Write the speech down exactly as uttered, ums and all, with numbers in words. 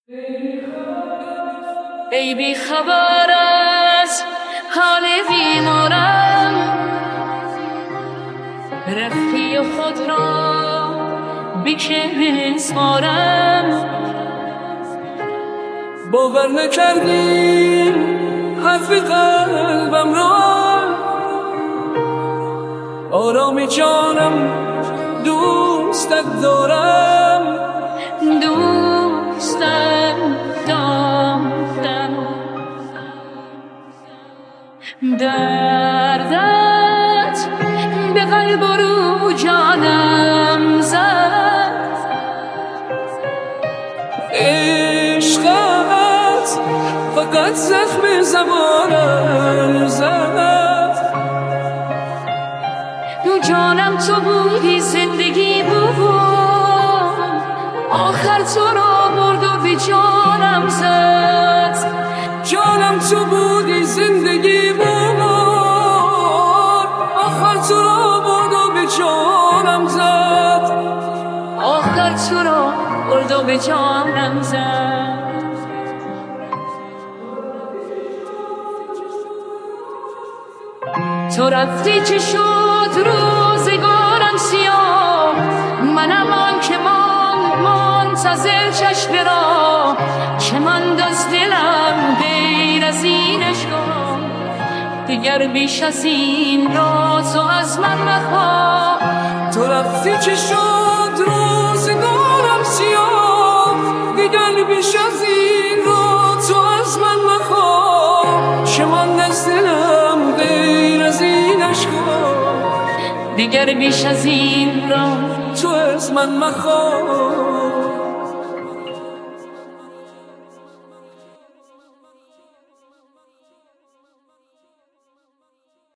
ای بی خبر از حال بیمارم، رفتی و خود را بکسمارم. باور نکردی حرف قلبم را، آرامی جانم دوستت دارم، دوستت دارم. دردت به قلب و رو جانم زد، عشقت فقط زخم زبانم زد. دو جانم تو بودی، زندگی بود، آخر تو را برد و به جانم زد. جانم تو بودی، زندگی بود، آخر تو را برد و به جانم زد. آخر تو را برد و به جانم زد. تو رفتی چه شد روزگارم سیاه، منم آن که مان منتظر چشم را، که ماند از دلم غیر از این عشقا. دیگر بیش از این را تو از من مخواه. تو رفتی چه شد روزگارم سیاه، دیگر بیش از این را تو از من مخواه. که ماند از دلم غیر از این عشقا. دیگر بیش از این را تو از من مخواه.